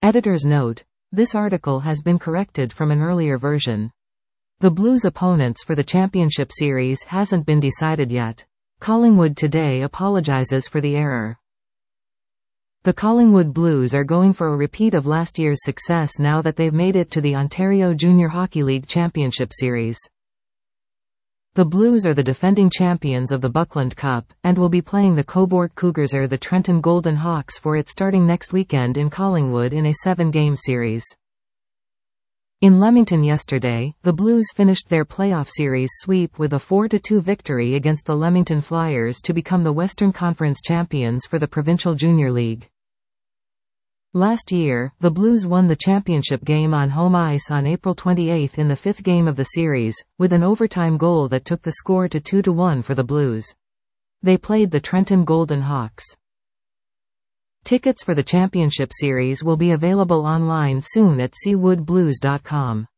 Editor's note: this article has been corrected from an earlier version. The Blues' opponents for the championship series hasn't been decided yet. Collingwood today apologizes for the error. The Collingwood Blues are going for a repeat of last year's success now that they've made it to the Ontario Junior Hockey League Championship Series. The Blues are the defending champions of the Buckland Cup, and will be playing the Cobourg Cougars or the Trenton Golden Hawks for it starting next weekend in Collingwood in a 7-game series. In Leamington yesterday, the Blues finished their playoff series sweep with a 4-2 victory against the Leamington Flyers to become the Western Conference champions for the Provincial Junior League. Last year, the Blues won the championship game on home ice on April 28 in the 5th game of the series, with an overtime goal that took the score to 2-1 for the Blues. They played the Trenton Golden Hawks. Tickets for the championship series will be available online soon at seawoodblues.com.